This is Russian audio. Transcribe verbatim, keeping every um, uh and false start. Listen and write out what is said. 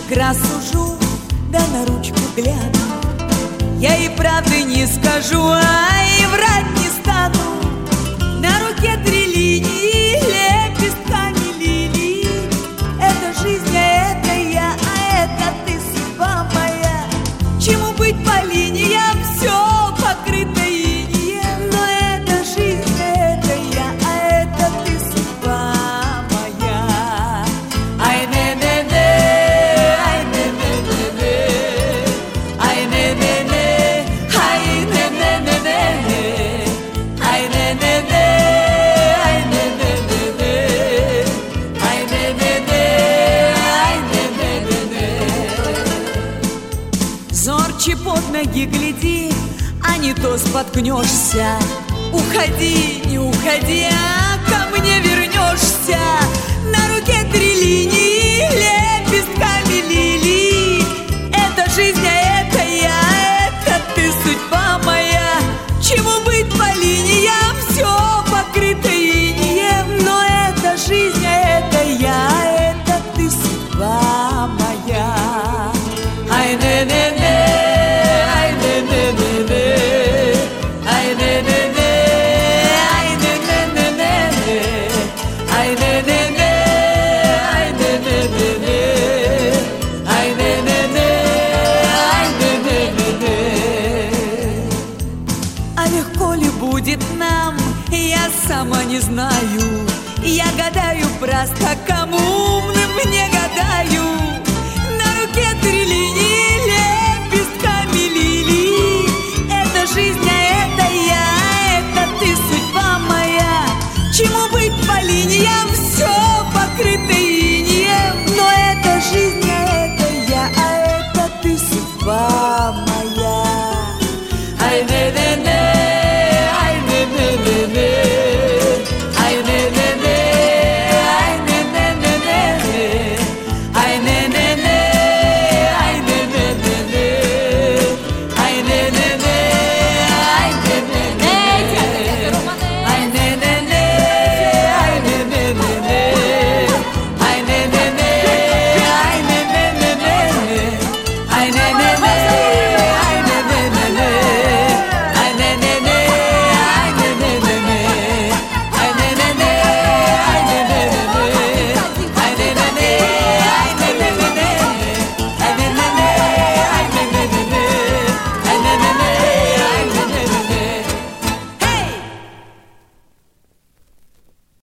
как раз сужу, да на ручку гляну. Я и правды не скажу, а и врать не стану. На руке три линии, лепестками лилии. Это жизнь, а это я, а это ты, судьба моя. Чему быть по линиям, все покрыто инеем. Но это жизнь, это я, а это ты, судьба моя. Ай, не, не, не, ай, не, не, не, не, ай, не, не, не, ай, не, не, не, не, ай, не, не, не, ай, не, не, не, не, ай, не, не, не, ай, не, не, не, не. Зорче под ноги гляди, а не то споткнешься. Уходи, не уходи, а ко мне вернешься. На руке три линии, лепестками лилии. Это жизнь, а это я, это ты, судьба моя. Чему быть по линиям, все покрыто инеем. Но это жизнь, а это я, это ты, судьба моя. Ай, не, не, не, ай, не, не, не, не, ай, не, не, не, ай, не, не, не, не, ай, не, не, не, ай, не, не, не, не, ай, не, не, не, ай, не, не, не, не. А легко ли будет нам, я сама не знаю. Я гадаю просто, кому умным не гадаю. На руке три линии, лепестками лилии. Это жизнь, а это я, это ты, судьба моя. Чему быть по линиям?